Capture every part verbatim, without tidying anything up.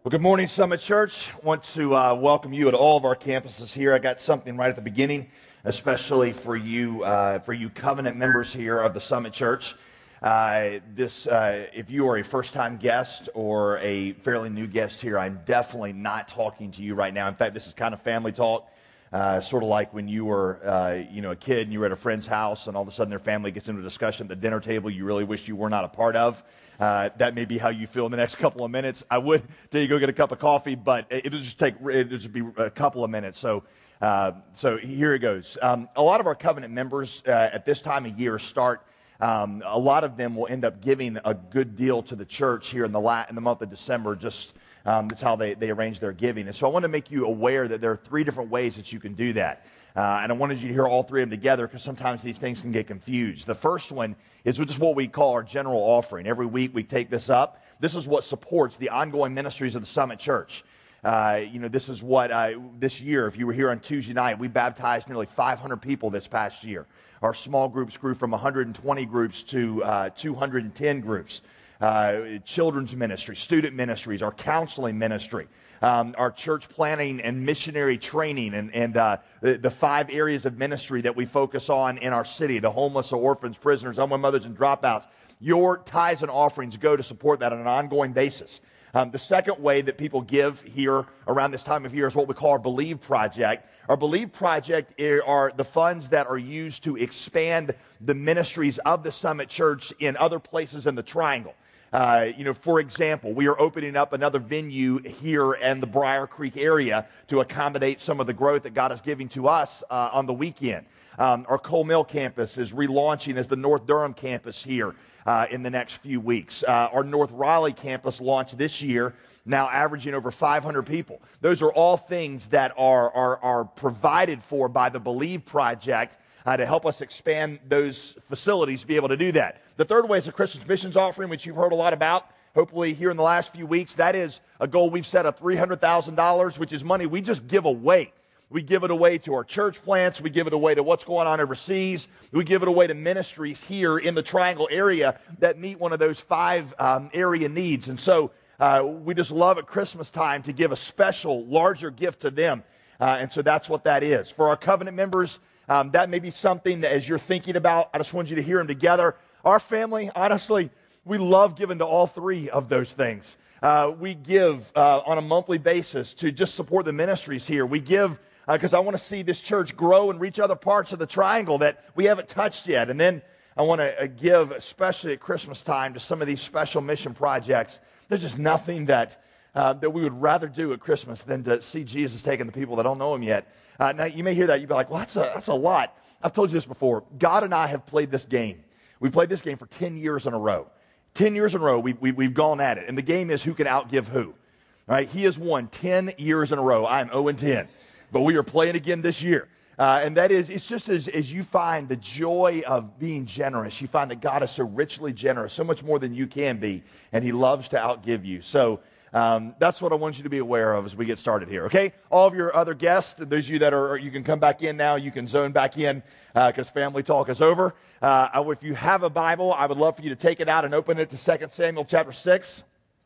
Well, good morning, Summit Church. I want to uh, welcome you at all of our campuses here. I got something right at the beginning, especially for you, uh, for you covenant members here of the Summit Church. Uh, this, uh, if you are a first-time guest or a fairly new guest here, I'm definitely not talking to you right now. In fact, this is kind of family talk. Uh, sort of like when you were, uh, you know, a kid and you were at a friend's house and all of a sudden their family gets into a discussion at the dinner table you really wish you were not a part of. Uh, that may be how you feel in the next couple of minutes. I would tell you go get a cup of coffee, but it'll just take, it'll just be a couple of minutes. So, uh, so here it goes. Um, a lot of our covenant members uh, at this time of year start. Um, a lot of them will end up giving a good deal to the church here in the la- in the month of December. Just Um, that's how they, they arrange their giving. And so I want to make you aware that there are three different ways that you can do that. Uh, and I wanted you to hear all three of them together because sometimes these things can get confused. The first one is just what we call our general offering. Every week we take this up. This is what supports the ongoing ministries of the Summit Church. Uh, you know, this is what, uh, this year, if you were here on Tuesday night, we baptized nearly five hundred people this past year. Our small groups grew from one hundred twenty groups to uh, two hundred ten groups. Uh, children's ministry, student ministries, our counseling ministry, um, our church planning and missionary training, and, and uh, the, the five areas of ministry that we focus on in our city, the homeless, the orphans, prisoners, unwed mothers, and dropouts. Your tithes and offerings go to support that on an ongoing basis. Um, the second way that people give here around this time of year is what we call our Believe Project. Our Believe Project are the funds that are used to expand the ministries of the Summit Church in other places in the Triangle. Uh, you know, for example, we are opening up another venue here in the Briar Creek area to accommodate some of the growth that God is giving to us uh, on the weekend. Um, our Cole Mill campus is relaunching as the North Durham campus here uh, in the next few weeks. Uh, our North Raleigh campus launched this year, now averaging over five hundred people. Those are all things that are, are, are provided for by the Believe Project Uh, to help us expand those facilities to be able to do that. The third way is a Christmas missions offering, which you've heard a lot about, hopefully here in the last few weeks. That is a goal we've set of three hundred thousand dollars, which is money we just give away. We give it away to our church plants. We give it away to what's going on overseas. We give it away to ministries here in the Triangle area that meet one of those five um, area needs. And so uh, we just love at Christmas time to give a special, larger gift to them. Uh, and so that's what that is. For our covenant members, Um, that may be something that as you're thinking about, I just want you to hear them together. Our family, honestly, we love giving to all three of those things. Uh, we give uh, on a monthly basis to just support the ministries here. We give because uh, I want to see this church grow and reach other parts of the Triangle that we haven't touched yet. And then I want to uh, give, especially at Christmas time, to some of these special mission projects. There's just nothing that Uh, that we would rather do at Christmas than to see Jesus taking the people that don't know him yet. Uh, now, you may hear that. You'd be like, well, that's a, that's a lot. I've told you this before. God and I have played this game. We've played this game for ten years in a row. ten years in a row, we, we, we've gone at it. And the game is who can outgive who. All right? He has won ten years in a row. I am oh and ten. But we are playing again this year. Uh, and that is, it's just as, as you find the joy of being generous, you find that God is so richly generous, so much more than you can be, and he loves to outgive you. So, Um, that's what I want you to be aware of as we get started here, okay? All of your other guests, those of you that are, you can come back in now, you can zone back in because uh, family talk is over. Uh, if you have a Bible, I would love for you to take it out and open it to Second Samuel chapter six.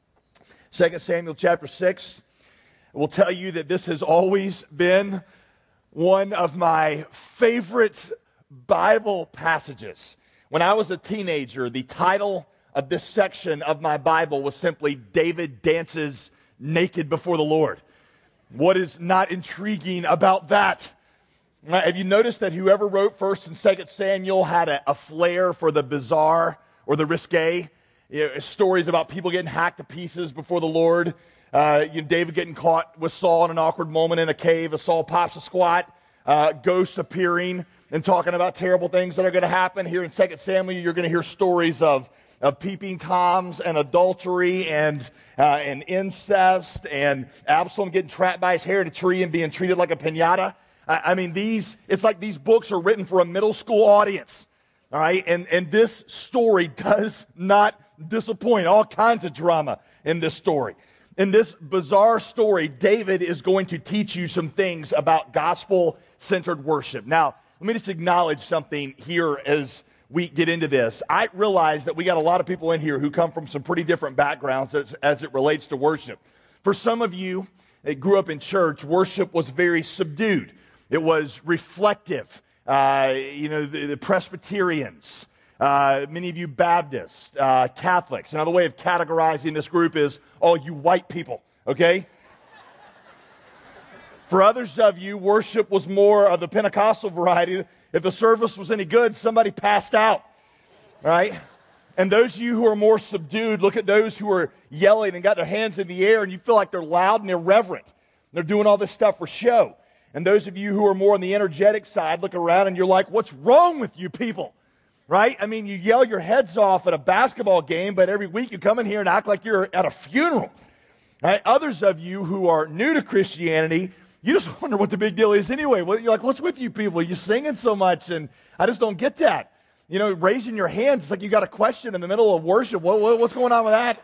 Second Samuel chapter six will tell you that this has always been one of my favorite Bible passages. When I was a teenager, the title of this section of my Bible was simply David dances naked before the Lord. What is not intriguing about that? Have you noticed that whoever wrote First and Second Samuel had a, a flair for the bizarre or the risque? You know, stories about people getting hacked to pieces before the Lord. Uh, you know, David getting caught with Saul in an awkward moment in a cave as Saul pops a squat. Uh, ghosts appearing and talking about terrible things that are going to happen. Here in Second Samuel, you're going to hear stories of of peeping toms and adultery and uh, and incest and Absalom getting trapped by his hair in a tree and being treated like a piñata. I, I mean, these it's like these books are written for a middle school audience, all right? And, and this story does not disappoint. All kinds of drama in this story. In this bizarre story, David is going to teach you some things about gospel-centered worship. Now, let me just acknowledge something here as we get into this. I realize that we got a lot of people in here who come from some pretty different backgrounds as, as it relates to worship. For some of you that grew up in church, worship was very subdued. It was reflective. Uh, you know, the, the Presbyterians, uh, many of you Baptists, uh, Catholics. Another way of categorizing this group is all you white people, okay? For others of you, worship was more of the Pentecostal variety. If the service was any good, somebody passed out, right? And those of you who are more subdued, look at those who are yelling and got their hands in the air, and you feel like they're loud and irreverent. They're doing all this stuff for show. And those of you who are more on the energetic side, look around and you're like, what's wrong with you people, right? I mean, you yell your heads off at a basketball game, but every week you come in here and act like you're at a funeral, right? Others of you who are new to Christianity, you just wonder what the big deal is anyway. Well, you're like, what's with you people? You're singing so much, and I just don't get that. You know, raising your hands, it's like you got a question in the middle of worship. What, what, what's going on with that?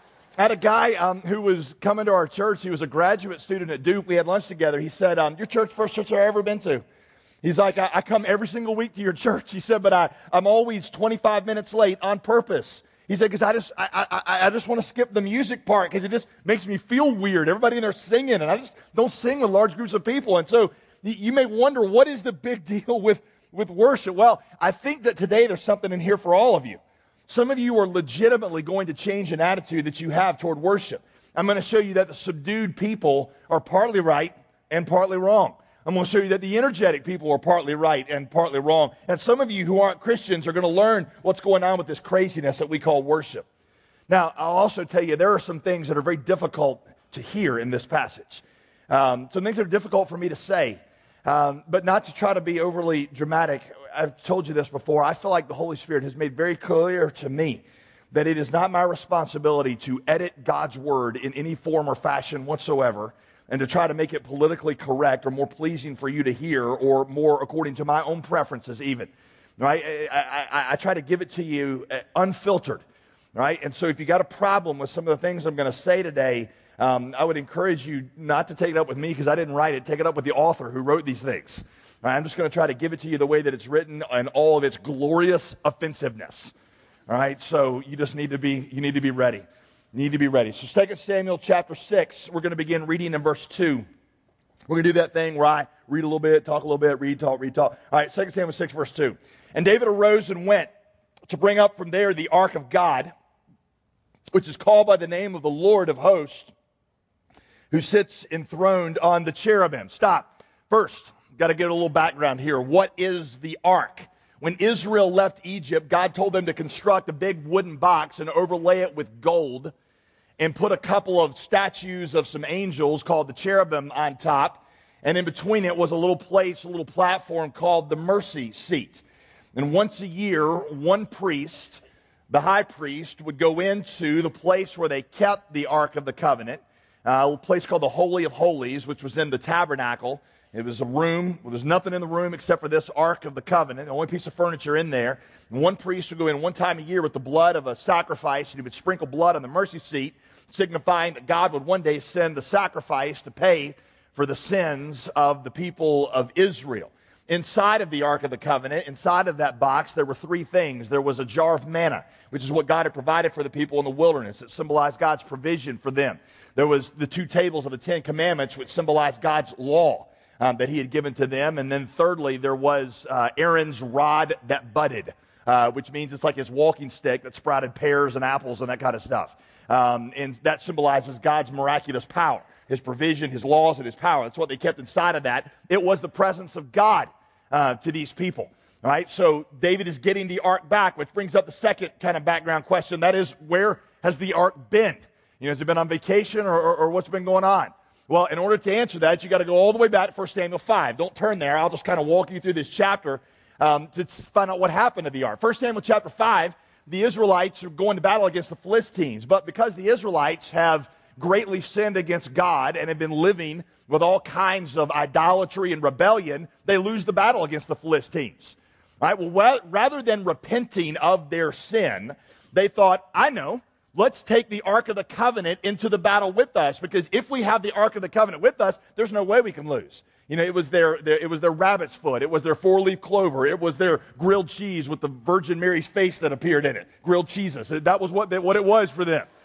I had a guy um, who was coming to our church. He was a graduate student at Duke. We had lunch together. He said, um, your church, first church I've ever been to. He's like, I, I come every single week to your church. He said, but I, I'm always twenty-five minutes late on purpose. He said, because I just I, I, I just want to skip the music part because it just makes me feel weird. Everybody in there singing, and I just don't sing with large groups of people. And so you, you may wonder, what is the big deal with, with worship? Well, I think that today there's something in here for all of you. Some of you are legitimately going to change an attitude that you have toward worship. I'm going to show you that the subdued people are partly right and partly wrong. I'm going to show you that the energetic people are partly right and partly wrong. And some of you who aren't Christians are going to learn what's going on with this craziness that we call worship. Now, I'll also tell you there are some things that are very difficult to hear in this passage. Um, some things that are difficult for me to say, um, but not to try to be overly dramatic. I've told you this before. I feel like the Holy Spirit has made very clear to me that it is not my responsibility to edit God's word in any form or fashion whatsoever, and to try to make it politically correct or more pleasing for you to hear or more according to my own preferences even, right? I, I, I try to give it to you unfiltered, right? And so if you got a problem with some of the things I'm going to say today, um, I would encourage you not to take it up with me because I didn't write it. Take it up with the author who wrote these things. Right? I'm just going to try to give it to you the way that it's written and all of its glorious offensiveness. All right, so you just need to be, you need to be ready. Need to be ready. So Second Samuel chapter six, we're going to begin reading in verse two. We're going to do that thing where I read a little bit, talk a little bit, read, talk, read, talk. All right, Second Samuel six, verse two. And David arose and went to bring up from there the ark of God, which is called by the name of the Lord of hosts, who sits enthroned on the cherubim. Stop. First, got to get a little background here. What is the ark? When Israel left Egypt, God told them to construct a big wooden box and overlay it with gold and put a couple of statues of some angels called the cherubim on top. And in between it was a little place, a little platform called the mercy seat. And once a year, one priest, the high priest, would go into the place where they kept the Ark of the Covenant, uh, a place called the Holy of Holies, which was in the tabernacle. It was a room. Well, there's nothing in the room except for this Ark of the Covenant, the only piece of furniture in there. And one priest would go in one time a year with the blood of a sacrifice, and he would sprinkle blood on the mercy seat, signifying that God would one day send the sacrifice to pay for the sins of the people of Israel. Inside of the Ark of the Covenant, inside of that box, there were three things. There was a jar of manna, which is what God had provided for the people in the wilderness. It symbolized God's provision for them. There was the two tables of the Ten Commandments, which symbolized God's law um, that he had given to them. And then thirdly, there was uh, Aaron's rod that budded, uh, which means it's like his walking stick that sprouted pears and apples and that kind of stuff. Um, and that symbolizes God's miraculous power, his provision, his laws, and his power. That's what they kept inside of that. It was the presence of God uh, to these people. All right, so David is getting the ark back, which brings up the second kind of background question. That is, where has the ark been? You know, has it been on vacation or, or, or what's been going on? Well, in order to answer that, you got to go all the way back to First Samuel five. Don't turn there. I'll just kind of walk you through this chapter um, to find out what happened to the ark. First Samuel chapter five, the Israelites are going to battle against the Philistines. But because the Israelites have greatly sinned against God and have been living with all kinds of idolatry and rebellion, they lose the battle against the Philistines. All right, well, rather than repenting of their sin, they thought, I know, let's take the Ark of the Covenant into the battle with us, because if we have the Ark of the Covenant with us, there's no way we can lose. You know, it was their, their it was their rabbit's foot, it was their four-leaf clover, it was their grilled cheese with the Virgin Mary's face that appeared in it, grilled cheeses. That was what they, what it was for them.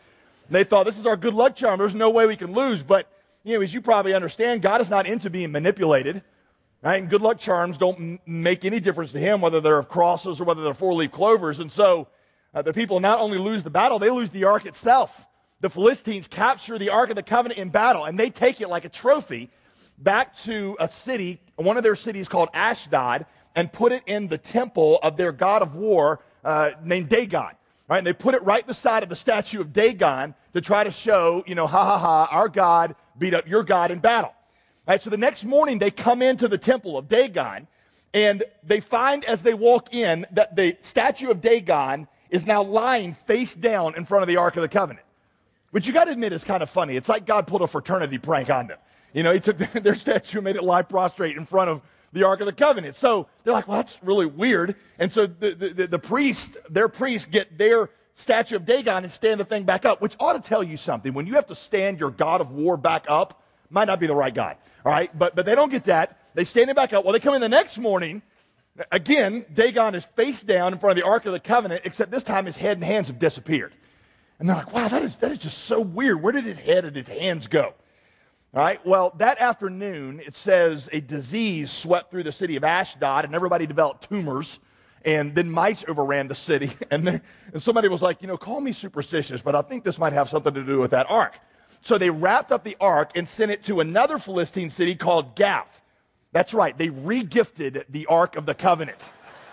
And they thought, this is our good luck charm. There's no way we can lose. But, you know, as you probably understand, God is not into being manipulated. Right? And good luck charms don't m- make any difference to him, whether they're of crosses or whether they're four-leaf clovers. And so uh, the people not only lose the battle, they lose the ark itself. The Philistines capture the Ark of the Covenant in battle, and they take it like a trophy back to a city, one of their cities called Ashdod, and put it in the temple of their god of war uh, named Dagon. Right? And they put it right beside of the statue of Dagon to try to show, you know, ha ha ha, our God beat up your God in battle. Right? So the next morning they come into the temple of Dagon, and they find as they walk in that the statue of Dagon is now lying face down in front of the Ark of the Covenant. Which you got to admit is kind of funny. It's like God pulled a fraternity prank on them. You know, he took their statue and made it lie prostrate in front of the Ark of the Covenant. So they're like, well, that's really weird. And so the, the, the priest, their priests get their statue of Dagon and stand the thing back up, which ought to tell you something. When you have to stand your God of war back up, might not be the right God. All right, but, but they don't get that. They stand it back up. Well, they come in the next morning. Again, Dagon is face down in front of the Ark of the Covenant, except this time his head and hands have disappeared. And they're like, wow, that is, that is just so weird. Where did his head and his hands go? All right, well, that afternoon, it says a disease swept through the city of Ashdod, and everybody developed tumors, and then mice overran the city. And, there, and somebody was like, you know, call me superstitious, but I think this might have something to do with that ark. So they wrapped up the ark and sent it to another Philistine city called Gath. That's right, they re-gifted the Ark of the Covenant.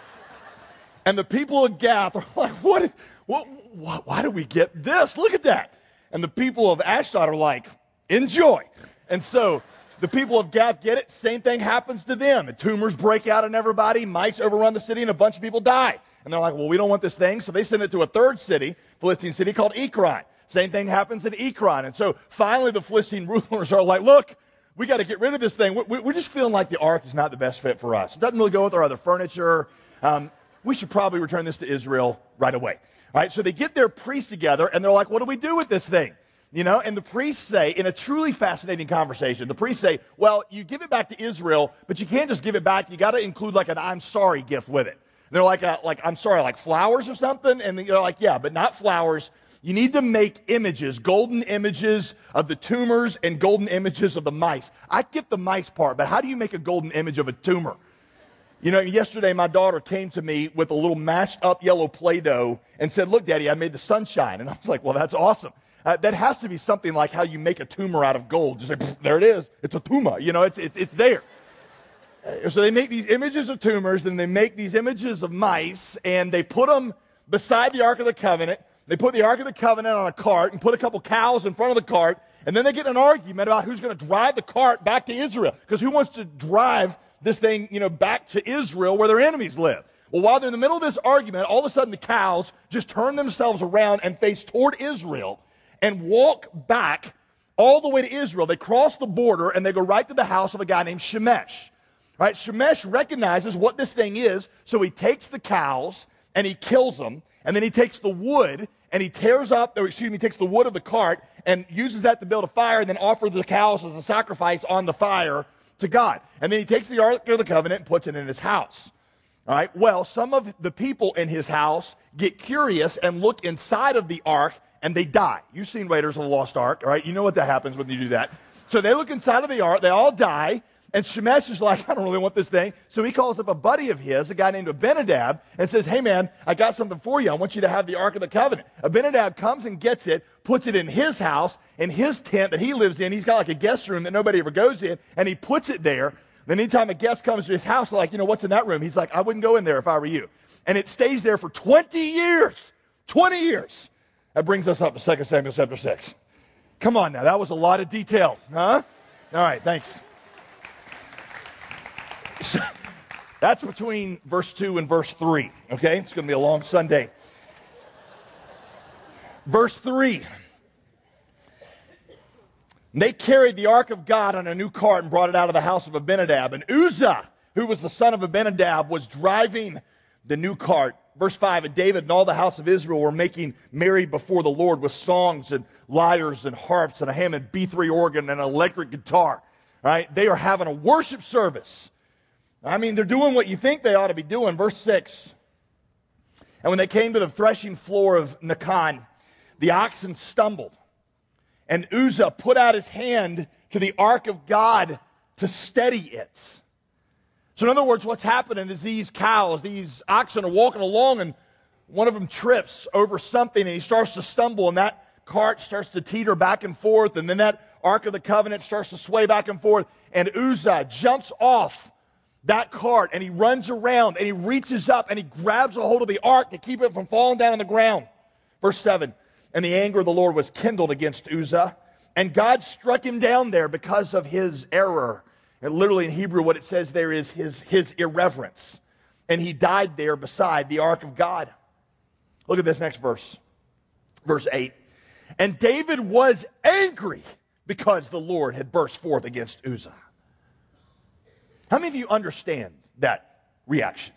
And the people of Gath are like, what is... Well, why do we get this? Look at that. And the people of Ashdod are like, enjoy. And so the people of Gath get it. Same thing happens to them. And tumors break out in everybody. Mice overrun the city, and a bunch of people die. And they're like, well, we don't want this thing. So they send it to a third city, Philistine city called Ekron. Same thing happens in Ekron. And so finally the Philistine rulers are like, look, we got to get rid of this thing. We're just feeling like the ark is not the best fit for us. It doesn't really go with our other furniture. Um, we should probably return this to Israel right away. All right, so they get their priests together, and they're like, what do we do with this thing? You know, and the priests say, in a truly fascinating conversation, the priests say, well, you give it back to Israel, but you can't just give it back. You got to include like an I'm sorry gift with it. And they're like, a, like I'm sorry, like flowers or something? And they're like, yeah, but not flowers. You need to make images, golden images of the tumors and golden images of the mice. I get the mice part, but how do you make a golden image of a tumor? You know, yesterday my daughter came to me with a little mashed up yellow Play-Doh and said, look, Daddy, I made the sunshine. And I was like, well, that's awesome. Uh, that has to be something like how you make a tumor out of gold. Just like, there it is. It's a tumor. You know, it's, it's, it's there. Uh, so they make these images of tumors, and they make these images of mice, and they put them beside the Ark of the Covenant. They put the Ark of the Covenant on a cart and put a couple cows in front of the cart, and then they get in an argument about who's going to drive the cart back to Israel. Because who wants to drive this thing, you know, back to Israel where their enemies live? Well, while they're in the middle of this argument, all of a sudden the cows just turn themselves around and face toward Israel and walk back all the way to Israel. They cross the border and they go right to the house of a guy named Shemesh. Right? Shemesh recognizes what this thing is, so he takes the cows and he kills them, and then he takes the wood and he tears up, or excuse me, he takes the wood of the cart and uses that to build a fire and then offers the cows as a sacrifice on the fire to God. And then he takes the Ark of the Covenant and puts it in his house. All right, well, some of the people in his house get curious and look inside of the ark, and they die. You've seen Raiders of the Lost Ark, all right? You know what that happens when you do that. So they look inside of the ark, they all die, and Shemesh is like, I don't really want this thing. So he calls up a buddy of his, a guy named Abinadab, and says, hey man, I got something for you. I want you to have the Ark of the Covenant. Abinadab comes and gets it, puts it in his house, in his tent that he lives in. He's got like a guest room that nobody ever goes in, and he puts it there. Then anytime a guest comes to his house, they're like, you know, what's in that room? He's like, I wouldn't go in there if I were you. And it stays there for twenty years. twenty years. That brings us up to Second Samuel chapter six. Come on now, that was a lot of detail, huh? All right, thanks. So, that's between verse two and verse three, okay? It's going to be a long Sunday. Verse three. They carried the ark of God on a new cart and brought it out of the house of Abinadab. And Uzzah, who was the son of Abinadab, was driving the new cart. Verse five, and David and all the house of Israel were making merry before the Lord with songs and lyres and harps and a Hammond B three organ and an electric guitar. Right? They are having a worship service. I mean, they're doing what you think they ought to be doing. Verse six, and when they came to the threshing floor of Nacon, the oxen stumbled. and Uzzah put out his hand to the ark of God to steady it. So in other words, what's happening is these cows, these oxen are walking along, and one of them trips over something, and he starts to stumble, and that cart starts to teeter back and forth, and then that Ark of the Covenant starts to sway back and forth, and Uzzah jumps off that cart, and he runs around, and he reaches up, and he grabs a hold of the ark to keep it from falling down on the ground. Verse seven, and the anger of the Lord was kindled against Uzzah, and God struck him down there because of his error. And literally in Hebrew, what it says there is his, his irreverence. And he died there beside the ark of God. Look at this next verse. Verse eight. And David was angry because the Lord had burst forth against Uzzah. How many of you understand that reaction?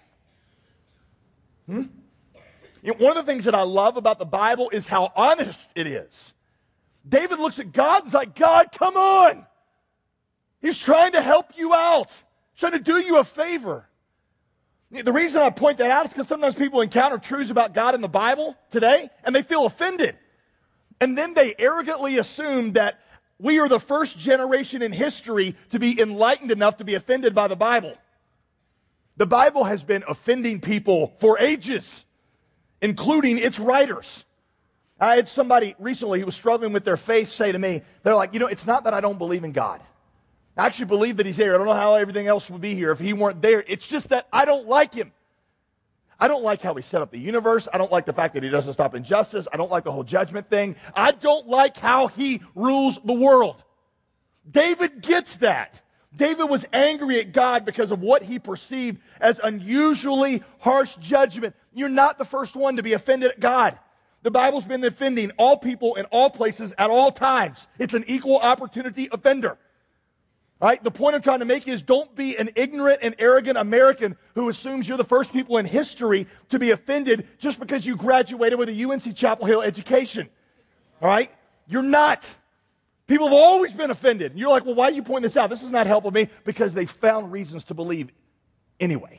Hmm? You know, one of the things that I love about the Bible is how honest it is. David looks at God and is like, God, come on. He's trying to help you out, trying to do you a favor. The reason I point that out is because sometimes people encounter truths about God in the Bible today, and they feel offended. And then they arrogantly assume that we are the first generation in history to be enlightened enough to be offended by the Bible. The Bible has been offending people for ages, including its writers. I had somebody recently who was struggling with their faith say to me, they're like, you know, it's not that I don't believe in God. I actually believe that he's there. I don't know how everything else would be here if he weren't there. It's just that I don't like him. I don't like how he set up the universe. I don't like the fact that he doesn't stop injustice. I don't like the whole judgment thing. I don't like how he rules the world. David gets that. David was angry at God because of what he perceived as unusually harsh judgment. You're not the first one to be offended at God. The Bible's been offending all people in all places at all times. It's an equal opportunity offender. All right? The point I'm trying to make is don't be an ignorant and arrogant American who assumes you're the first people in history to be offended just because you graduated with a U N C Chapel Hill education. All right? You're not. People have always been offended. And you're like, well, why are you pointing this out? This is not helping me. Because they found reasons to believe anyway.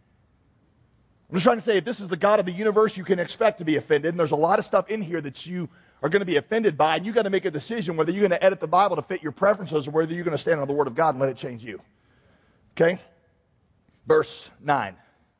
I'm just trying to say, if this is the God of the universe, you can expect to be offended. And there's a lot of stuff in here that you are going to be offended by, and you've got to make a decision whether you're going to edit the Bible to fit your preferences or whether you're going to stand on the Word of God and let it change you. Okay? Verse nine.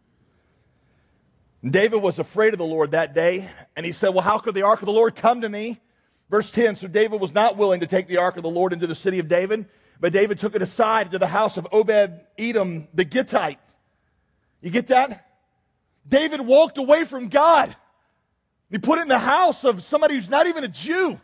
David was afraid of the Lord that day, and he said, well, how could the ark of the Lord come to me? Verse ten, so David was not willing to take the ark of the Lord into the city of David, but David took it aside to the house of Obed-Edom the Gittite. You get that? David walked away from God. He put it in the house of somebody who's not even a Jew.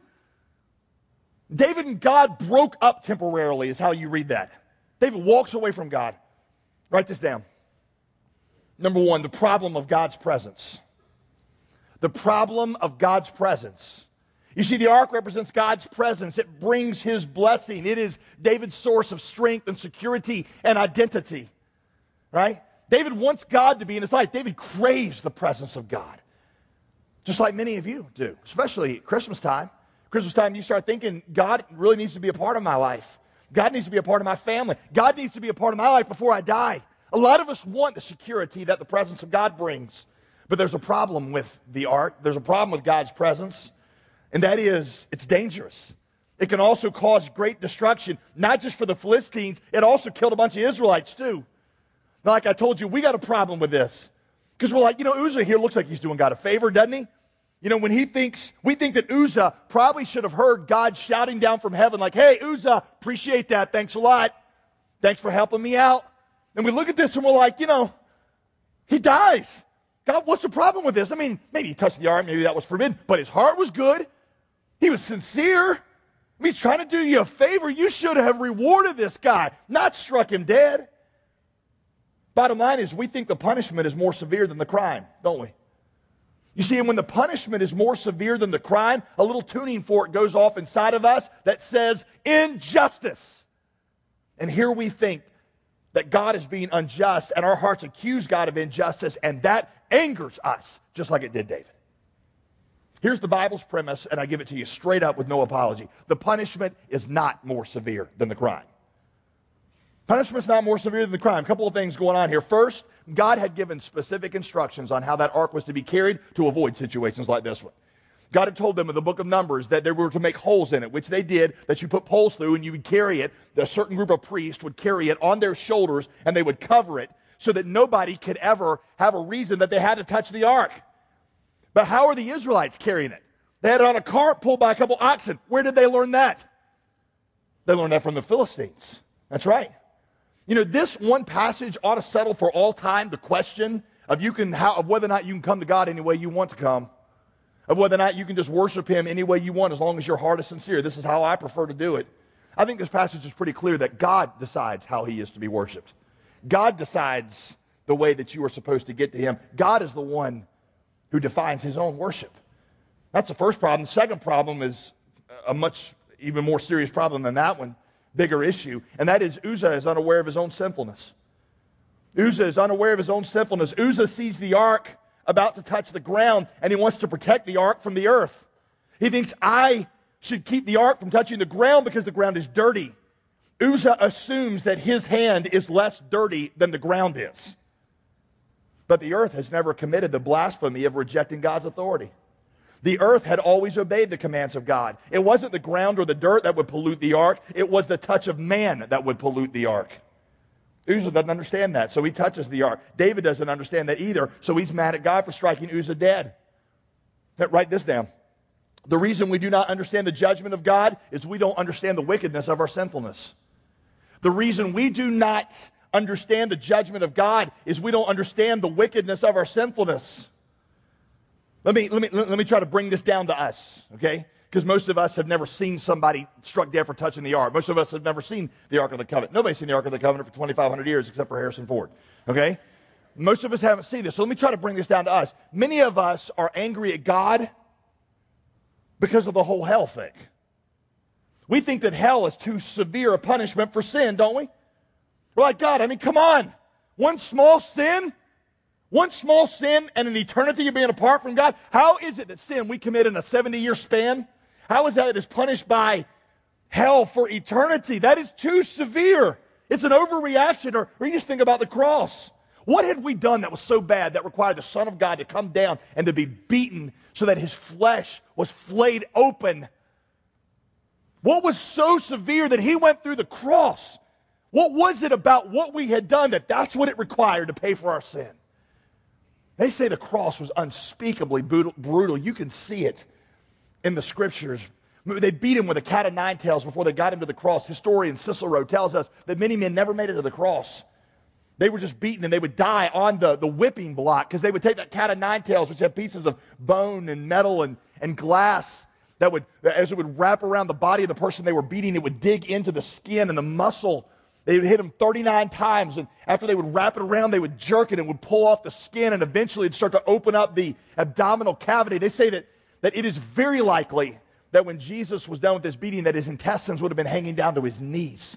David and God broke up temporarily is how you read that. David walks away from God. Write this down. Number one, the problem of God's presence. The problem of God's presence. You see, the ark represents God's presence. It brings his blessing. It is David's source of strength and security and identity. Right? David wants God to be in his life. David craves the presence of God. Just like many of you do, especially at Christmas time. Christmas time, you start thinking, God really needs to be a part of my life. God needs to be a part of my family. God needs to be a part of my life before I die. A lot of us want the security that the presence of God brings. But there's a problem with the ark. There's a problem with God's presence. And that is, it's dangerous. It can also cause great destruction, not just for the Philistines. It also killed a bunch of Israelites too. Now, like I told you, we got a problem with this. Because we're like, you know, Uzzah here looks like he's doing God a favor, doesn't he? You know, when he thinks, we think that Uzzah probably should have heard God shouting down from heaven like, hey, Uzzah, appreciate that. Thanks a lot. Thanks for helping me out. And we look at this and we're like, you know, he dies. God, what's the problem with this? I mean, maybe he touched the ark, maybe that was forbidden, but his heart was good. He was sincere. I mean, he's trying to do you a favor. You should have rewarded this guy, not struck him dead. Bottom line is we think the punishment is more severe than the crime, don't we? You see, and when the punishment is more severe than the crime, a little tuning fork goes off inside of us that says injustice. And here we think that God is being unjust, and our hearts accuse God of injustice, and that angers us, just like it did David. Here's the Bible's premise, and I give it to you straight up with no apology. The punishment is not more severe than the crime. Punishment's not more severe than the crime. A couple of things going on here. First, God had given specific instructions on how that ark was to be carried to avoid situations like this one. God had told them in the book of Numbers that they were to make holes in it, which they did, that you put poles through and you would carry it. A certain group of priests would carry it on their shoulders and they would cover it so that nobody could ever have a reason that they had to touch the ark. But how are the Israelites carrying it? They had it on a cart pulled by a couple oxen. Where did they learn that? They learned that from the Philistines. That's right. You know, this one passage ought to settle for all time the question of you can how, of whether or not you can come to God any way you want to come. Of whether or not you can just worship Him any way you want as long as your heart is sincere. This is how I prefer to do it. I think this passage is pretty clear that God decides how He is to be worshiped. God decides the way that you are supposed to get to Him. God is the one who defines His own worship. That's the first problem. The second problem is a much even more serious problem than that one, bigger issue, and that is Uzzah is unaware of his own sinfulness. Uzzah is unaware of his own sinfulness. Uzzah sees the ark about to touch the ground, and he wants to protect the ark from the earth. He thinks, I should keep the ark from touching the ground because the ground is dirty. Uzzah assumes that his hand is less dirty than the ground is. But the earth has never committed the blasphemy of rejecting God's authority. The earth had always obeyed the commands of God. It wasn't the ground or the dirt that would pollute the ark. It was the touch of man that would pollute the ark. Uzzah doesn't understand that, so he touches the ark. David doesn't understand that either, so he's mad at God for striking Uzzah dead. Write this down. The reason we do not understand the judgment of God is we don't understand the wickedness of our sinfulness. The reason we do not understand the judgment of God is we don't understand the wickedness of our sinfulness. Let me, let me, let me try to bring this down to us, okay? Because most of us have never seen somebody struck dead for touching the ark. Most of us have never seen the Ark of the Covenant. Nobody's seen the Ark of the Covenant for twenty-five hundred years except for Harrison Ford, okay? Most of us haven't seen this. So let me try to bring this down to us. Many of us are angry at God because of the whole hell thing. We think that hell is too severe a punishment for sin, don't we? We're like, God, I mean, come on. One small sin? One small sin and an eternity of being apart from God? How is it that sin we commit in a seventy-year span, how is that it is punished by hell for eternity? That is too severe. It's an overreaction. Or, or you just think about the cross. What had we done that was so bad that required the Son of God to come down and to be beaten so that His flesh was flayed open? What was so severe that He went through the cross? What was it about what we had done that that's what it required to pay for our sin? They say the cross was unspeakably brutal. brutal. You can see it in the Scriptures. They beat Him with a cat of nine tails before they got Him to the cross. Historian Cicero tells us that many men never made it to the cross. They were just beaten and they would die on the, the whipping block because they would take that cat of nine tails, which had pieces of bone and metal and, and glass, that would, as it would wrap around the body of the person they were beating, it would dig into the skin and the muscle. They would hit them thirty-nine times, and after they would wrap it around, they would jerk it and would pull off the skin, and eventually it'd start to open up the abdominal cavity. They say that, that it is very likely that when Jesus was done with this beating, that His intestines would have been hanging down to His knees.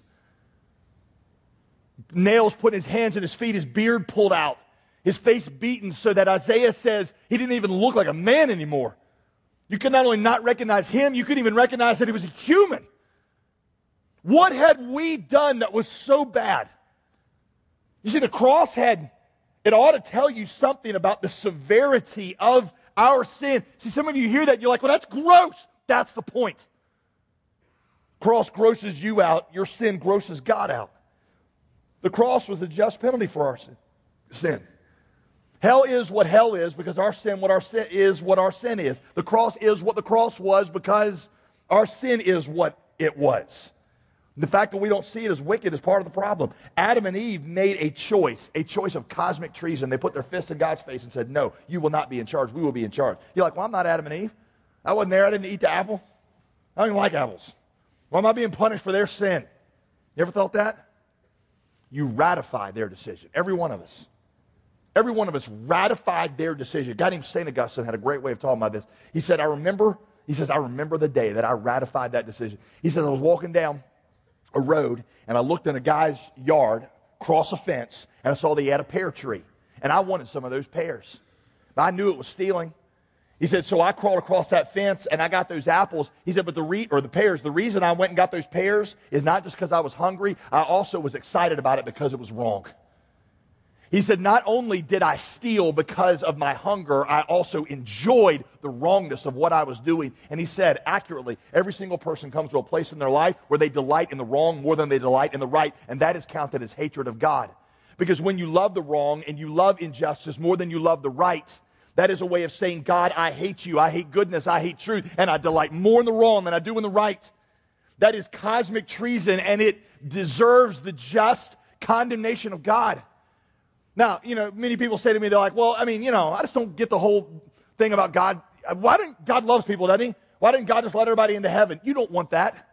Nails put in His hands and His feet, His beard pulled out, His face beaten so that Isaiah says He didn't even look like a man anymore. You could not only not recognize Him, you couldn't even recognize that He was a human. What had we done that was so bad? You see, the cross had, it ought to tell you something about the severity of our sin. See, some of you hear that, and you're like, well, that's gross. That's the point. Cross grosses you out. Your sin grosses God out. The cross was the just penalty for our sin. sin. Hell is what hell is because our sin, what our sin is, what our sin is. The cross is what the cross was because our sin is what it was. The fact that we don't see it as wicked is part of the problem. Adam and Eve made a choice, a choice of cosmic treason. They put their fist in God's face and said, no, you will not be in charge. We will be in charge. You're like, well, I'm not Adam and Eve. I wasn't there. I didn't eat the apple. I don't even like apples. Why am I being punished for their sin? You ever thought that? You ratify their decision. Every one of us. Every one of us ratified their decision. A guy named Saint Augustine had a great way of talking about this. He said, I remember, he says, I remember the day that I ratified that decision. He says, I was walking down a road, and I looked in a guy's yard, across a fence, and I saw that he had a pear tree. And I wanted some of those pears. But I knew it was stealing. He said, so I crawled across that fence, and I got those apples. He said, but the re- or the pears, the reason I went and got those pears is not just because I was hungry. I also was excited about it because it was wrong. He said, not only did I steal because of my hunger, I also enjoyed the wrongness of what I was doing. And he said, accurately, every single person comes to a place in their life where they delight in the wrong more than they delight in the right, and that is counted as hatred of God. Because when you love the wrong and you love injustice more than you love the right, that is a way of saying, God, I hate you, I hate goodness, I hate truth, and I delight more in the wrong than I do in the right. That is cosmic treason, and it deserves the just condemnation of God. Now, you know, many people say to me, they're like, well, I mean, you know, I just don't get the whole thing about God. Why didn't God loves people, doesn't he? Why didn't God just let everybody into heaven? You don't want that.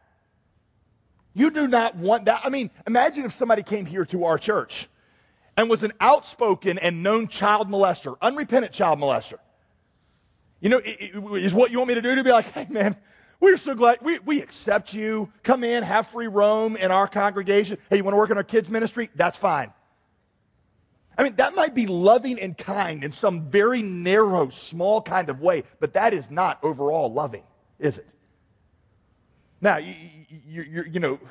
You do not want that. I mean, imagine if somebody came here to our church and was an outspoken and known child molester, unrepentant child molester. You know, is what you want me to do to be like, hey, man, we're so glad, we, we accept you. Come in, have free roam in our congregation. Hey, you want to work in our kids' ministry? That's fine. I mean, that might be loving and kind in some very narrow, small kind of way, but that is not overall loving, is it? Now, you, you, you, you know,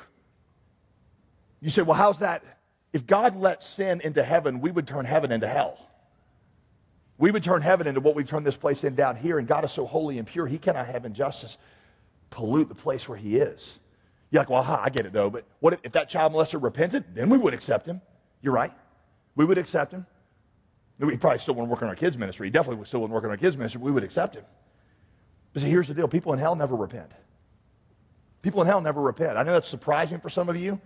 you say, well, how's that? If God let sin into heaven, we would turn heaven into hell. We would turn heaven into what we've turned this place in down here, and God is so holy and pure, he cannot have injustice pollute the place where he is. You're like, well, aha, I get it, though, but what if, if that child molester repented? Then we would accept him. You're right. We would accept him. We probably still want to work in our kids' ministry. He definitely would still want to work in our kids' ministry. We would accept him. But see, here's the deal. People in hell never repent. People in hell never repent. I know that's surprising for some of you.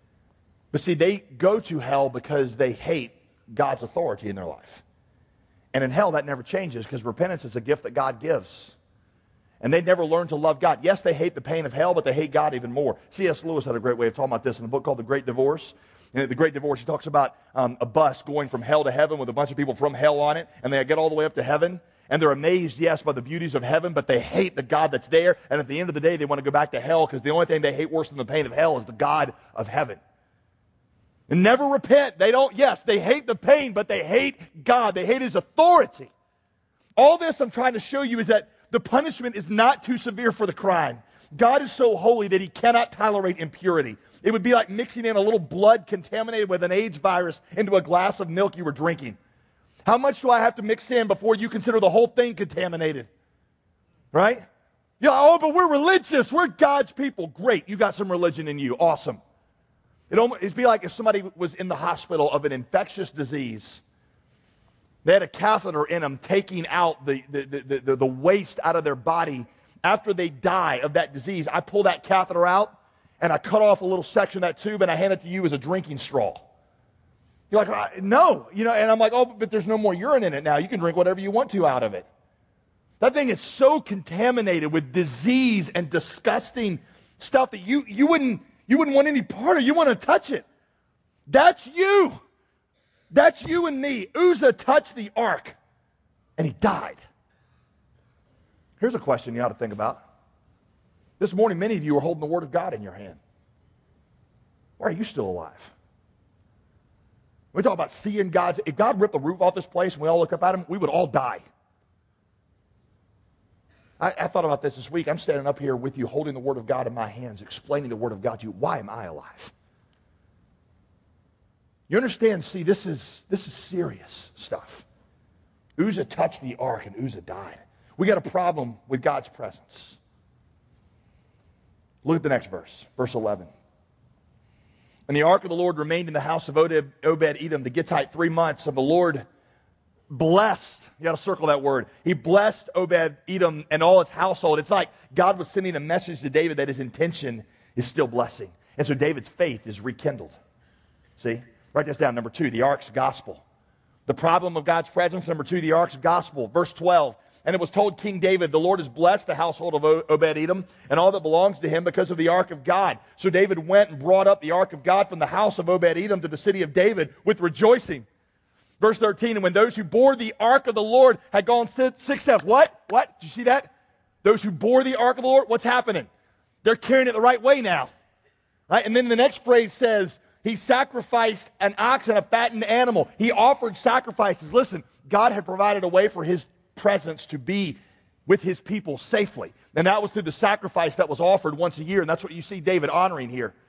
But see, they go to hell because they hate God's authority in their life. And in hell, that never changes because repentance is a gift that God gives. And they never learn to love God. Yes, they hate the pain of hell, but they hate God even more. C S Lewis had a great way of talking about this in a book called The Great Divorce. In The Great Divorce, he talks about um, a bus going from hell to heaven with a bunch of people from hell on it, and they get all the way up to heaven, and they're amazed, yes, by the beauties of heaven, but they hate the God that's there, and at the end of the day, they want to go back to hell because the only thing they hate worse than the pain of hell is the God of heaven. And never repent. They don't, yes, they hate the pain, but they hate God. They hate his authority. All this I'm trying to show you is that the punishment is not too severe for the crime. God is so holy that he cannot tolerate impurity. It would be like mixing in a little blood contaminated with an AIDS virus into a glass of milk you were drinking. How much do I have to mix in before you consider the whole thing contaminated? Right? Yeah, oh, but we're religious. We're God's people. Great. You got some religion in you. Awesome. It almost, it'd be like if somebody was in the hospital of an infectious disease. They had a catheter in them taking out the, the, the, the, the waste out of their body. After they die of that disease, I pull that catheter out and I cut off a little section of that tube and I hand it to you as a drinking straw. You're like, no. You know, and I'm like, oh, but there's no more urine in it now. You can drink whatever you want to out of it. That thing is so contaminated with disease and disgusting stuff that you, you, wouldn't, you wouldn't want any part of it. You want to touch it. That's you. That's you and me. Uzzah touched the ark, and he died. Here's a question you ought to think about. This morning, many of you are holding the Word of God in your hand. Why are you still alive? We talk about seeing God's... If God ripped the roof off this place and we all look up at him, we would all die. I, I thought about this this week. I'm standing up here with you holding the Word of God in my hands, explaining the Word of God to you. Why am I alive? You understand, see, this is, this is serious stuff. Uzzah touched the ark and Uzzah died. We got a problem with God's presence. Look at the next verse, verse eleven. And the ark of the Lord remained in the house of Obed-Edom the Gittite three months, and the Lord blessed, you got to circle that word, he blessed Obed-Edom and all his household. It's like God was sending a message to David that his intention is still blessing. And so David's faith is rekindled. See? Write this down. Number two, the ark's gospel. The problem of God's presence. Number two, the ark's gospel. Verse twelve. And it was told King David, the Lord has blessed the household of Obed-Edom and all that belongs to him because of the ark of God. So David went and brought up the ark of God from the house of Obed-Edom to the city of David with rejoicing. Verse thirteen, and when those who bore the ark of the Lord had gone six steps. What? What? Did you see that? Those who bore the ark of the Lord, what's happening? They're carrying it the right way now. Right? And then the next phrase says, he sacrificed an ox and a fattened animal. He offered sacrifices. Listen, God had provided a way for his presence to be with his people safely. And that was through the sacrifice that was offered once a year. And that's what you see David honoring here.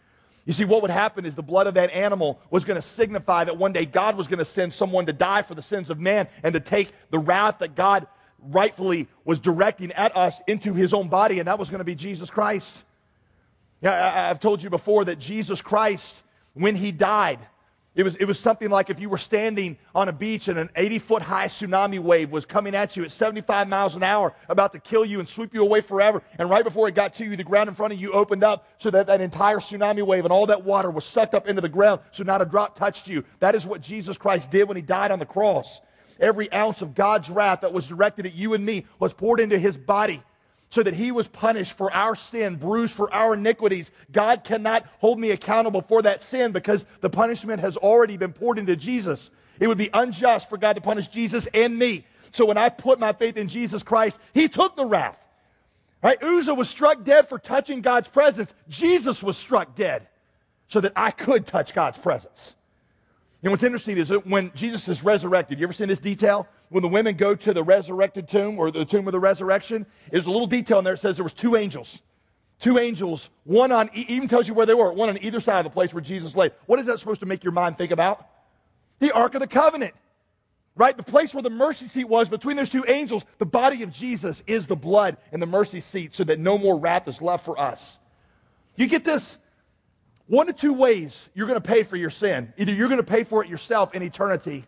You see, what would happen is the blood of that animal was going to signify that one day God was going to send someone to die for the sins of man and to take the wrath that God rightfully was directing at us into his own body, and that was going to be Jesus Christ. Yeah, I, I've told you before that Jesus Christ, when he died, it was, it was something like if you were standing on a beach and an eighty-foot high tsunami wave was coming at you at seventy-five miles an hour, about to kill you and sweep you away forever, and right before it got to you, the ground in front of you opened up so that that entire tsunami wave and all that water was sucked up into the ground so not a drop touched you. That is what Jesus Christ did when he died on the cross. Every ounce of God's wrath that was directed at you and me was poured into his body so that he was punished for our sin, bruised for our iniquities. God cannot hold me accountable for that sin because the punishment has already been poured into Jesus. It would be unjust for God to punish Jesus and me. So when I put my faith in Jesus Christ, he took the wrath. Right? Uzzah was struck dead for touching God's presence. Jesus was struck dead so that I could touch God's presence. You know, what's interesting is that when Jesus is resurrected, you ever seen this detail? When the women go to the resurrected tomb, or the tomb of the resurrection, there's a little detail in there that says there was two angels. Two angels, one on, even tells you where they were, one on either side of the place where Jesus lay. What is that supposed to make your mind think about? The Ark of the Covenant, right? The place where the mercy seat was, between those two angels, the body of Jesus is the blood and the mercy seat so that no more wrath is left for us. You get this? One of two ways you're going to pay for your sin. Either you're going to pay for it yourself in eternity,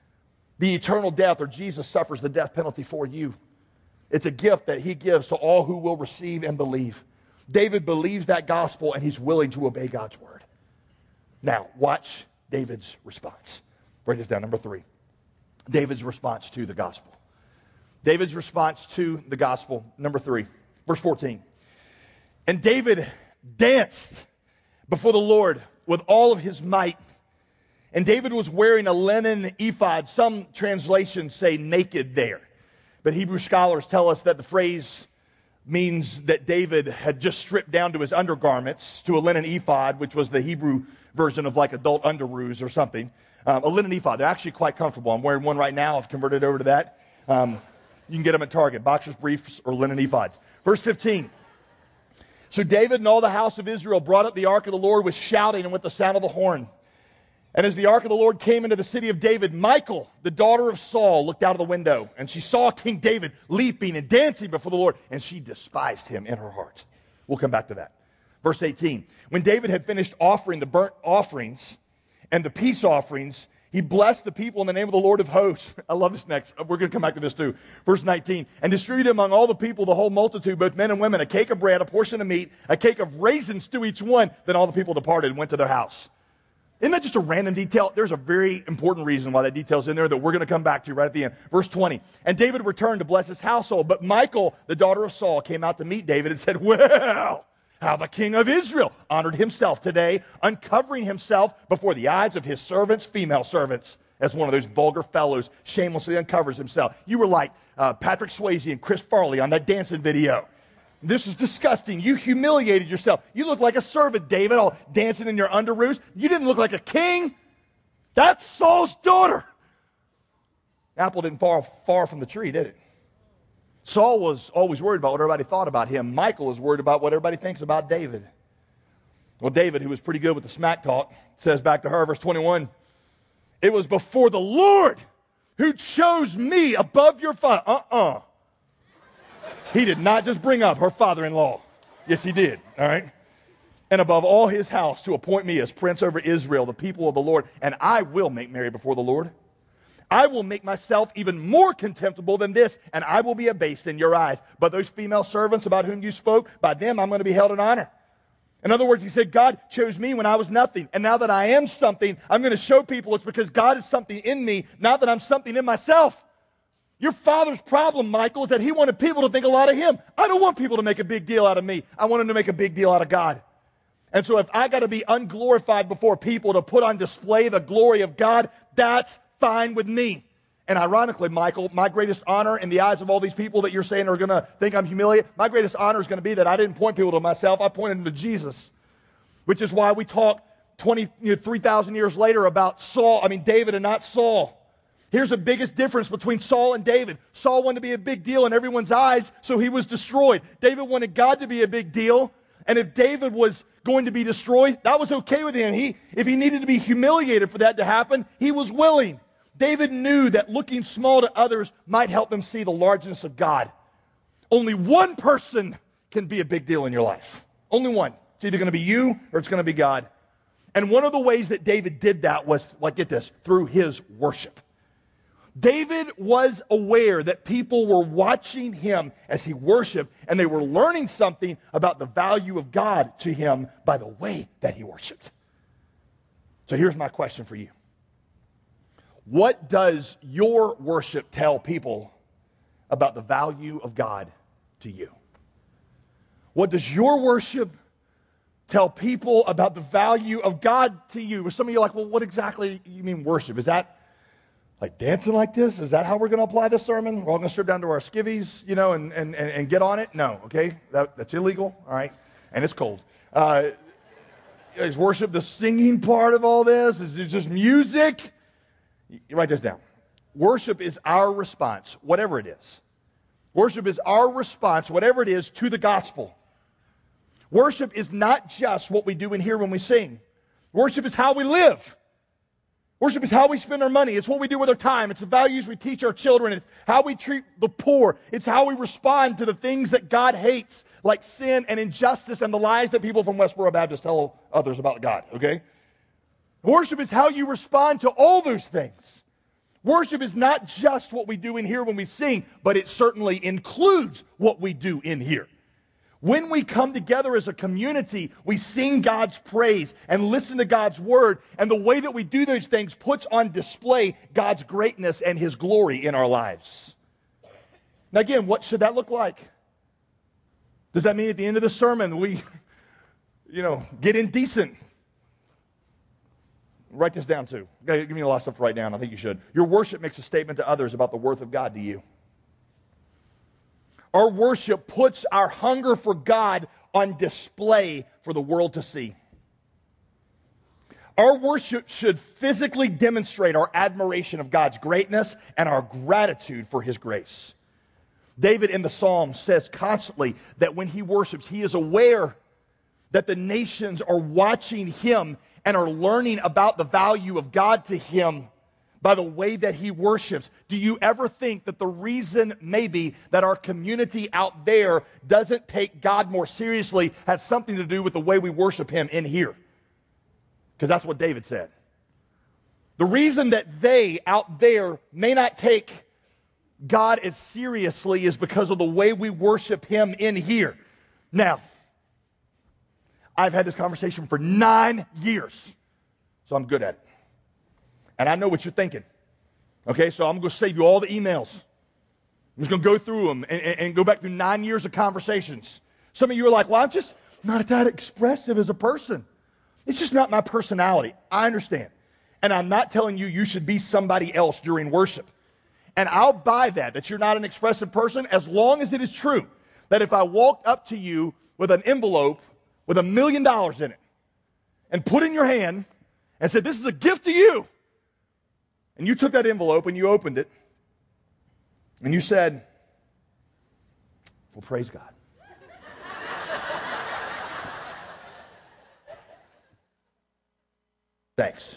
the eternal death, or Jesus suffers the death penalty for you. It's a gift that he gives to all who will receive and believe. David believes that gospel, and he's willing to obey God's word. Now, watch David's response. Write this down, number three. David's response to the gospel. David's response to the gospel, number three, verse fourteen. And David danced before the Lord with all of his might. And David was wearing a linen ephod. Some translations say naked there. But Hebrew scholars tell us that the phrase means that David had just stripped down to his undergarments, to a linen ephod, which was the Hebrew version of like adult underoos or something. Um, a linen ephod. They're actually quite comfortable. I'm wearing one right now. I've converted over to that. Um, you can get them at Target. Boxers, briefs, or linen ephods. Verse fifteen. So David and all the house of Israel brought up the ark of the Lord with shouting and with the sound of the horn. And as the ark of the Lord came into the city of David, Michal, the daughter of Saul, looked out of the window, and she saw King David leaping and dancing before the Lord, and she despised him in her heart. We'll come back to that. Verse eighteen. When David had finished offering the burnt offerings and the peace offerings, he blessed the people in the name of the Lord of hosts. I love this next. We're going to come back to this too. Verse nineteen. And distributed among all the people, the whole multitude, both men and women, a cake of bread, a portion of meat, a cake of raisins to each one. Then all the people departed and went to their house. Isn't that just a random detail? There's a very important reason why that detail's in there that we're going to come back to right at the end. Verse twenty. And David returned to bless his household. But Michal, the daughter of Saul, came out to meet David and said, well, how the king of Israel honored himself today, uncovering himself before the eyes of his servants, female servants, as one of those vulgar fellows shamelessly uncovers himself. You were like uh, Patrick Swayze and Chris Farley on that dancing video. This is disgusting. You humiliated yourself. You look like a servant, David, all dancing in your underoos. You didn't look like a king. That's Saul's daughter. Apple didn't fall far from the tree, did it? Saul was always worried about what everybody thought about him. Michal was worried about what everybody thinks about David. Well, David, who was pretty good with the smack talk, says back to her, verse twenty-one, it was before the Lord who chose me above your father. Uh-uh. He did not just bring up her father-in-law. Yes, he did, all right? And above all his house to appoint me as prince over Israel, the people of the Lord, and I will make merry before the Lord. I will make myself even more contemptible than this, and I will be abased in your eyes. But those female servants about whom you spoke, by them I'm going to be held in honor. In other words, he said, God chose me when I was nothing. And now that I am something, I'm going to show people it's because God is something in me, not that I'm something in myself. Your father's problem, Michal, is that he wanted people to think a lot of him. I don't want people to make a big deal out of me. I want them to make a big deal out of God. And so if I got to be unglorified before people to put on display the glory of God, that's fine with me. And ironically, Michal, my greatest honor in the eyes of all these people that you're saying are going to think I'm humiliated, my greatest honor is going to be that I didn't point people to myself, I pointed them to Jesus. Which is why we talk twenty-three thousand years later about Saul, I mean David and not Saul. Here's the biggest difference between Saul and David. Saul wanted to be a big deal in everyone's eyes, so he was destroyed. David wanted God to be a big deal, and if David was going to be destroyed, that was okay with him. He, if he needed to be humiliated for that to happen, he was willing. David knew that looking small to others might help him see the largeness of God. Only one person can be a big deal in your life. Only one. It's either going to be you or it's going to be God. And one of the ways that David did that was, like, get this, through his worship. David was aware that people were watching him as he worshiped, and they were learning something about the value of God to him by the way that he worshiped. So here's my question for you. What does your worship tell people about the value of God to you? What does your worship tell people about the value of God to you? Some of you are like, well, what exactly you mean worship? Is that like dancing like this? Is that how we're going to apply this sermon? We're all going to strip down to our skivvies, you know, and, and, and get on it? No, okay? That, that's illegal, all right? And it's cold. Uh, is worship the singing part of all this? Is it just music? You write this down. Worship is our response, whatever it is. Worship is our response, whatever it is, to the gospel. Worship is not just what we do in here when we sing. Worship is how we live. Worship is how we spend our money. It's what we do with our time. It's the values we teach our children. It's how we treat the poor. It's how we respond to the things that God hates, like sin and injustice and the lies that people from Westboro Baptist tell others about God, okay? Worship is how you respond to all those things. Worship is not just what we do in here when we sing, but it certainly includes what we do in here. When we come together as a community, we sing God's praise and listen to God's word, and the way that we do those things puts on display God's greatness and his glory in our lives. Now again, what should that look like? Does that mean at the end of the sermon we, you know, get indecent? Write this down too. Okay, give me a lot of stuff to write down. I think you should. Your worship makes a statement to others about the worth of God to you. Our worship puts our hunger for God on display for the world to see. Our worship should physically demonstrate our admiration of God's greatness and our gratitude for his grace. David in the Psalms says constantly that when he worships, he is aware that the nations are watching him and are learning about the value of God to him by the way that he worships. Do you ever think that the reason maybe that our community out there doesn't take God more seriously has something to do with the way we worship him in here? Because that's what David said. The reason that they out there may not take God as seriously is because of the way we worship him in here. Now, I've had this conversation for nine years, so I'm good at it. And I know what you're thinking. Okay, so I'm going to save you all the emails. I'm just going to go through them and, and, and go back through nine years of conversations. Some of you are like, well, I'm just not that expressive as a person. It's just not my personality. I understand. And I'm not telling you you should be somebody else during worship. And I'll buy that, that you're not an expressive person, as long as it is true that if I walked up to you with an envelope with a million dollars in it and put in your hand and said, this is a gift to you, and you took that envelope and you opened it, and you said, well, praise God. Thanks.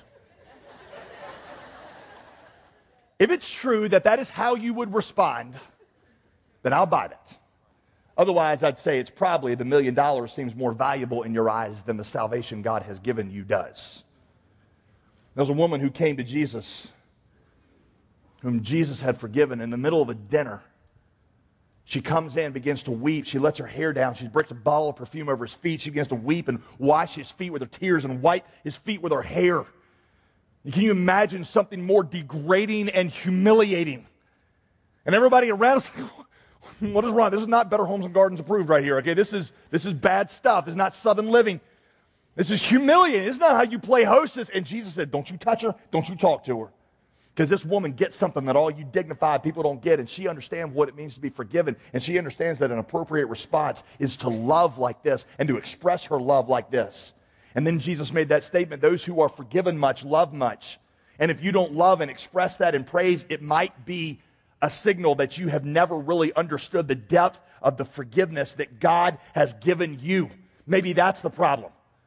If it's true that that is how you would respond, then I'll buy that. Otherwise, I'd say it's probably the million dollars seems more valuable in your eyes than the salvation God has given you does. There was a woman who came to Jesus, whom Jesus had forgiven, in the middle of a dinner. She comes in, begins to weep. She lets her hair down. She breaks a bottle of perfume over his feet. She begins to weep and wash his feet with her tears and wipe his feet with her hair. Can you imagine something more degrading and humiliating? And everybody around us, what is wrong? This is not Better Homes and Gardens approved right here, okay? This is, this is bad stuff. It's not Southern living. This is humiliating. It's not how you play hostess. And Jesus said, don't you touch her. Don't you talk to her. Because this woman gets something that all you dignified people don't get, and she understands what it means to be forgiven, and she understands that an appropriate response is to love like this and to express her love like this. And then Jesus made that statement, those who are forgiven much love much. And if you don't love and express that in praise, it might be a signal that you have never really understood the depth of the forgiveness that God has given you. Maybe that's the problem.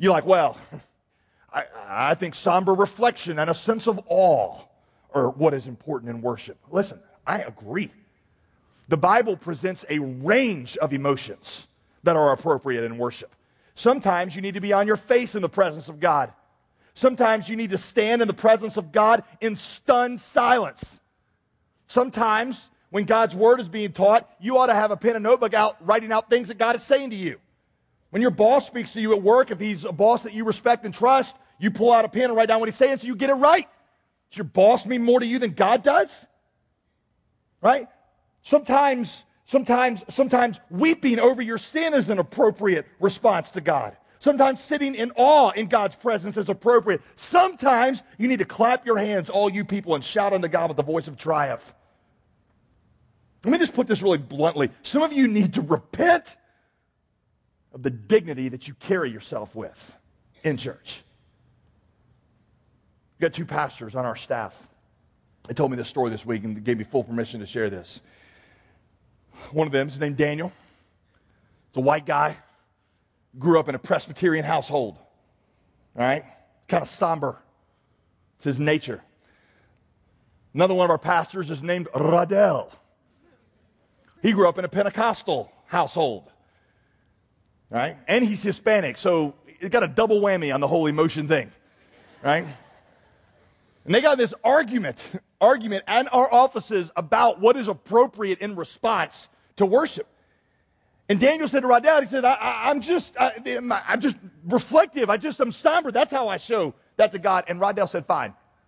You're like, well, I, I think somber reflection and a sense of awe are what is important in worship. Listen, I agree. The Bible presents a range of emotions that are appropriate in worship. Sometimes you need to be on your face in the presence of God. Sometimes you need to stand in the presence of God in stunned silence. Sometimes when God's word is being taught, you ought to have a pen and notebook out writing out things that God is saying to you. When your boss speaks to you at work, if he's a boss that you respect and trust, you pull out a pen and write down what he's saying so you get it right. Does your boss mean more to you than God does? Right? Sometimes, sometimes, sometimes weeping over your sin is an appropriate response to God. Sometimes sitting in awe in God's presence is appropriate. Sometimes you need to clap your hands, all you people, and shout unto God with the voice of triumph. Let me just put this really bluntly. Some of you need to repent of the dignity that you carry yourself with in church. We've got two pastors on our staff. They told me this story this week and gave me full permission to share this. One of them is named Daniel. He's a white guy. Grew up in a Presbyterian household. All right? Kind of somber. It's his nature. Another one of our pastors is named Radel. He grew up in a Pentecostal household. All right? And he's Hispanic, so he's got a double whammy on the whole emotion thing. Right? And they got this argument, argument in our offices about what is appropriate in response to worship. And Daniel said to Radel, he said, I, I, I'm just, I, I'm just reflective. I just, I'm somber. That's how I show that to God. And Radel said, fine.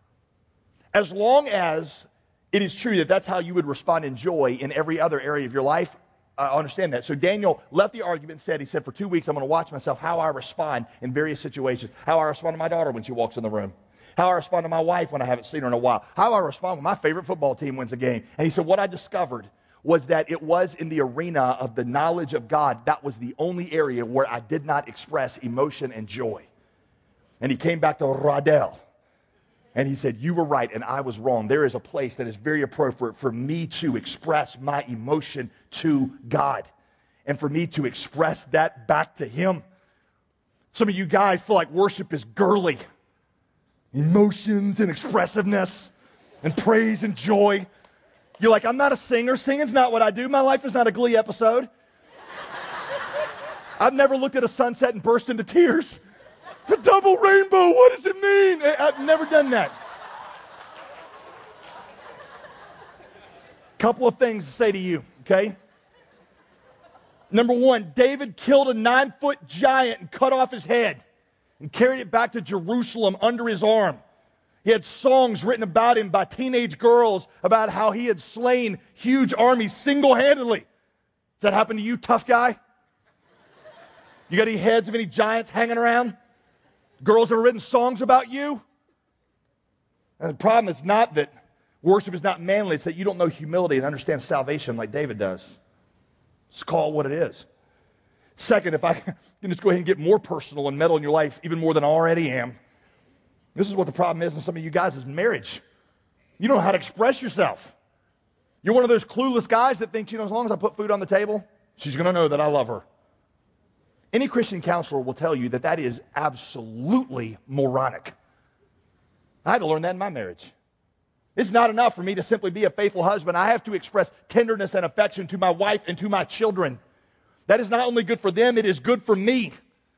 As long as it is true that that's how you would respond in joy in every other area of your life, I understand that. So Daniel left the argument and said, he said, for two weeks, I'm going to watch myself, how I respond in various situations, how I respond to my daughter when she walks in the room, how I respond to my wife when I haven't seen her in a while, how I respond when my favorite football team wins a game. And he said, what I discovered was that it was in the arena of the knowledge of God, that was the only area where I did not express emotion and joy. And he came back to Radel, and he said, you were right and I was wrong. There is a place that is very appropriate for me to express my emotion to God and for me to express that back to him. Some of you guys feel like worship is girly. Emotions and expressiveness and praise and joy. You're like, I'm not a singer. Singing's not what I do. My life is not a Glee episode. I've never looked at a sunset and burst into tears. The double rainbow, what does it mean? I've never done that. Couple of things to say to you, okay? Number one, David killed a nine-foot giant and cut off his head and carried it back to Jerusalem under his arm. He had songs written about him by teenage girls about how he had slain huge armies single-handedly. Does that happen to you, tough guy? You got any heads of any giants hanging around? Girls have written songs about you? And the problem is not that worship is not manly, it's that you don't know humility and understand salvation like David does. Just call it what it is. Second, if I can just go ahead and get more personal and meddle in your life even more than I already am, this is what the problem is in some of you guys is marriage. You don't know how to express yourself. You're one of those clueless guys that thinks, you know, as long as I put food on the table, she's going to know that I love her. Any Christian counselor will tell you that that is absolutely moronic. I had to learn that in my marriage. It's not enough for me to simply be a faithful husband. I have to express tenderness and affection to my wife and to my children. That is not only good for them, it is good for me.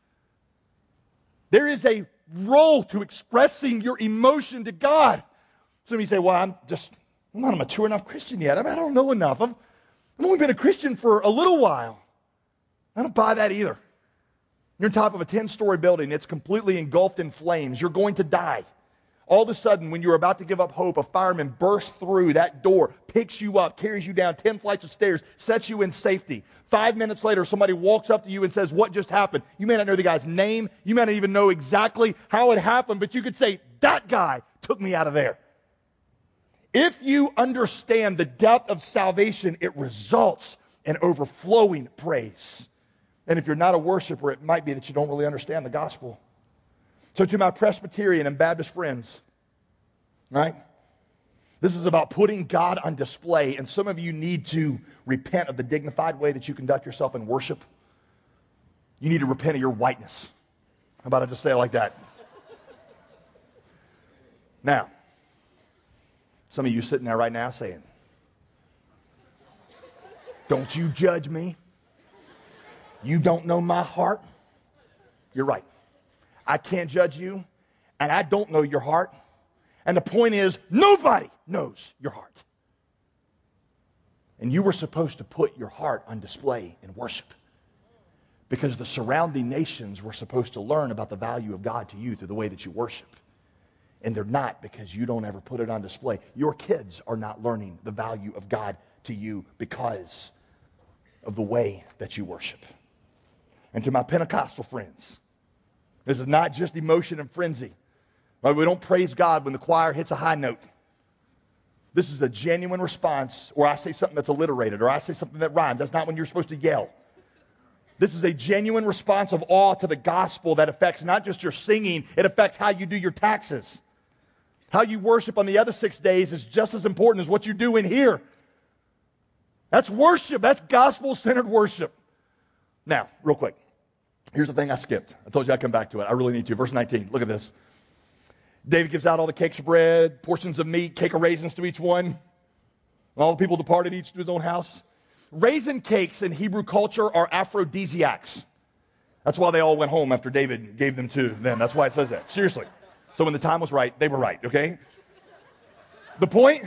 There is a role to expressing your emotion to God. Some of you say, well, I'm just, I'm not a mature enough Christian yet. I, mean, I don't know enough. I've, I've only been a Christian for a little while. I don't buy that either. You're on top of a ten-story building. It's completely engulfed in flames. You're going to die. All of a sudden, when you're about to give up hope, a fireman bursts through that door, picks you up, carries you down ten flights of stairs, sets you in safety. Five minutes later, somebody walks up to you and says, what just happened? You may not know the guy's name. You may not even know exactly how it happened, but you could say, that guy took me out of there. If you understand the depth of salvation, it results in overflowing praise. And if you're not a worshiper, it might be that you don't really understand the gospel. So to my Presbyterian and Baptist friends, right? This is about putting God on display, and some of you need to repent of the dignified way that you conduct yourself in worship. You need to repent of your whiteness. How about I just say it like that? Now, some of you sitting there right now saying, don't you judge me. You don't know my heart. You're right. I can't judge you, and I don't know your heart. And the point is, nobody knows your heart. And you were supposed to put your heart on display in worship, because the surrounding nations were supposed to learn about the value of God to you through the way that you worship. And they're not, because you don't ever put it on display. Your kids are not learning the value of God to you because of the way that you worship. And to my Pentecostal friends, this is not just emotion and frenzy. Right? We don't praise God when the choir hits a high note. This is a genuine response, or I say something that's alliterated, or I say something that rhymes. That's not when you're supposed to yell. This is a genuine response of awe to the gospel that affects not just your singing, it affects how you do your taxes. How you worship on the other six days is just as important as what you do in here. That's worship. That's gospel-centered worship. Now, real quick, here's the thing I skipped. I told you I'd come back to it. I really need to. Verse nineteen, look at this. David gives out all the cakes of bread, portions of meat, cake of raisins to each one. And all the people departed, each to his own house. Raisin cakes in Hebrew culture are aphrodisiacs. That's why they all went home after David gave them to them. That's why it says that. Seriously. So when the time was right, they were right, okay? The point,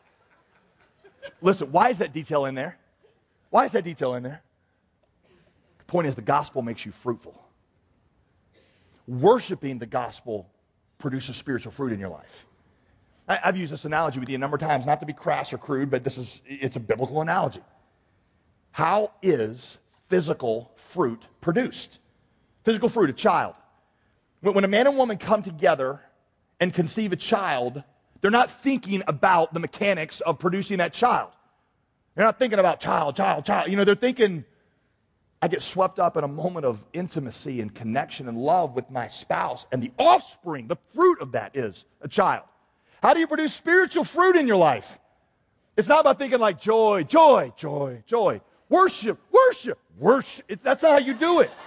listen, why is that detail in there? Why is that detail in there? The point is the gospel makes you fruitful. Worshiping the gospel produces spiritual fruit in your life. I, I've used this analogy with you a number of times, not to be crass or crude, but this is, it's a biblical analogy. How is physical fruit produced? Physical fruit, a child. When, when a man and woman come together and conceive a child, they're not thinking about the mechanics of producing that child. They're not thinking about child, child, child. You know, they're thinking, I get swept up in a moment of intimacy and connection and love with my spouse, and the offspring, the fruit of that is a child. How do you produce spiritual fruit in your life? It's not about thinking like joy, joy, joy, joy. Worship, worship, worship. It, that's not how you do it.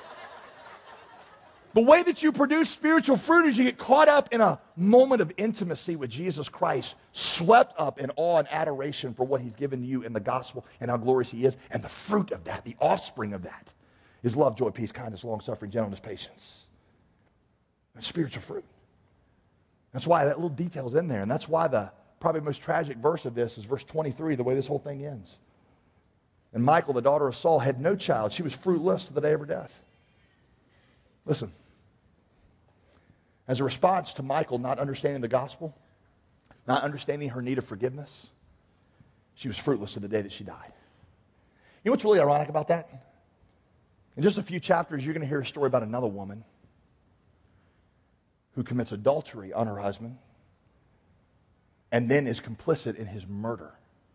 The way that you produce spiritual fruit is you get caught up in a moment of intimacy with Jesus Christ, swept up in awe and adoration for what he's given you in the gospel and how glorious he is. And the fruit of that, the offspring of that, is love, joy, peace, kindness, long-suffering, gentleness, patience. That's spiritual fruit. That's why that little detail's in there. And that's why the probably most tragic verse of this is verse twenty-three, the way this whole thing ends. And Michal, the daughter of Saul, had no child. She was fruitless to the day of her death. Listen. As a response to Michal not understanding the gospel, not understanding her need of forgiveness, she was fruitless to the day that she died. You know what's really ironic about that? In just a few chapters, you're going to hear a story about another woman who commits adultery on her husband and then is complicit in his murder.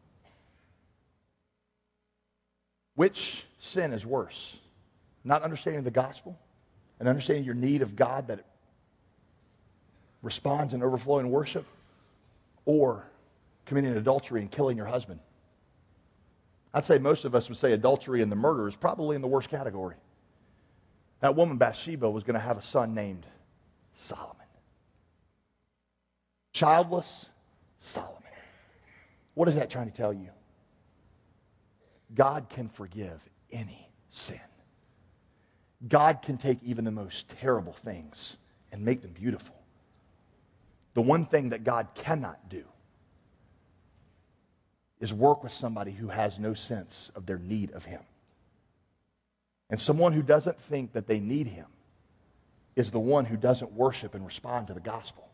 Which sin is worse? Not understanding the gospel and understanding your need of God that responds in overflowing worship, or committing adultery and killing your husband? I'd say most of us would say adultery and the murder is probably in the worst category. That woman Bathsheba was going to have a son named Solomon. Childless Solomon. What is that trying to tell you? God can forgive any sin. God can take even the most terrible things and make them beautiful. The one thing that God cannot do is work with somebody who has no sense of their need of him. And someone who doesn't think that they need him is the one who doesn't worship and respond to the gospel.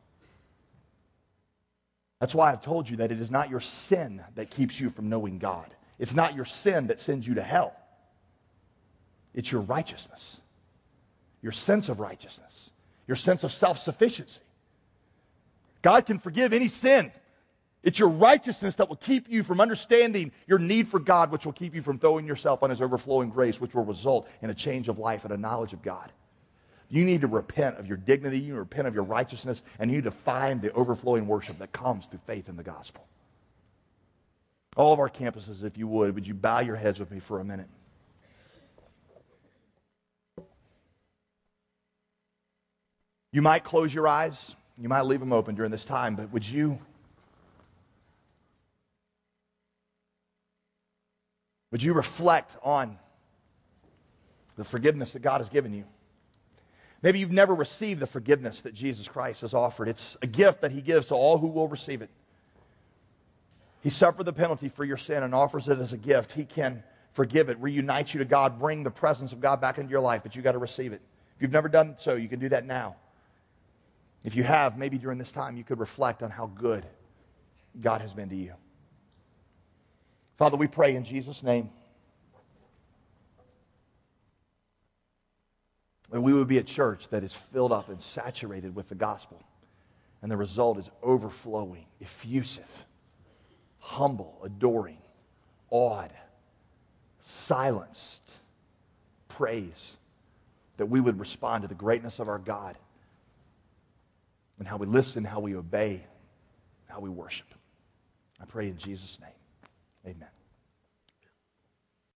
That's why I've told you that it is not your sin that keeps you from knowing God. It's not your sin that sends you to hell. It's your righteousness, your sense of righteousness, your sense of self-sufficiency. God can forgive any sin. It's your righteousness that will keep you from understanding your need for God, which will keep you from throwing yourself on his overflowing grace, which will result in a change of life and a knowledge of God. You need to repent of your dignity, you need to repent of your righteousness, and you need to find the overflowing worship that comes through faith in the gospel. All of our campuses, if you would, would you bow your heads with me for a minute? You might close your eyes. You might leave them open during this time, but would you, would you reflect on the forgiveness that God has given you? Maybe you've never received the forgiveness that Jesus Christ has offered. It's a gift that he gives to all who will receive it. He suffered the penalty for your sin and offers it as a gift. He can forgive it, reunite you to God, bring the presence of God back into your life, but you've got to receive it. If you've never done so, you can do that now. If you have, maybe during this time you could reflect on how good God has been to you. Father, we pray in Jesus' name that we would be a church that is filled up and saturated with the gospel, and the result is overflowing, effusive, humble, adoring, awed, silenced praise, that we would respond to the greatness of our God and how we listen, how we obey, how we worship. I pray in Jesus' name. Amen.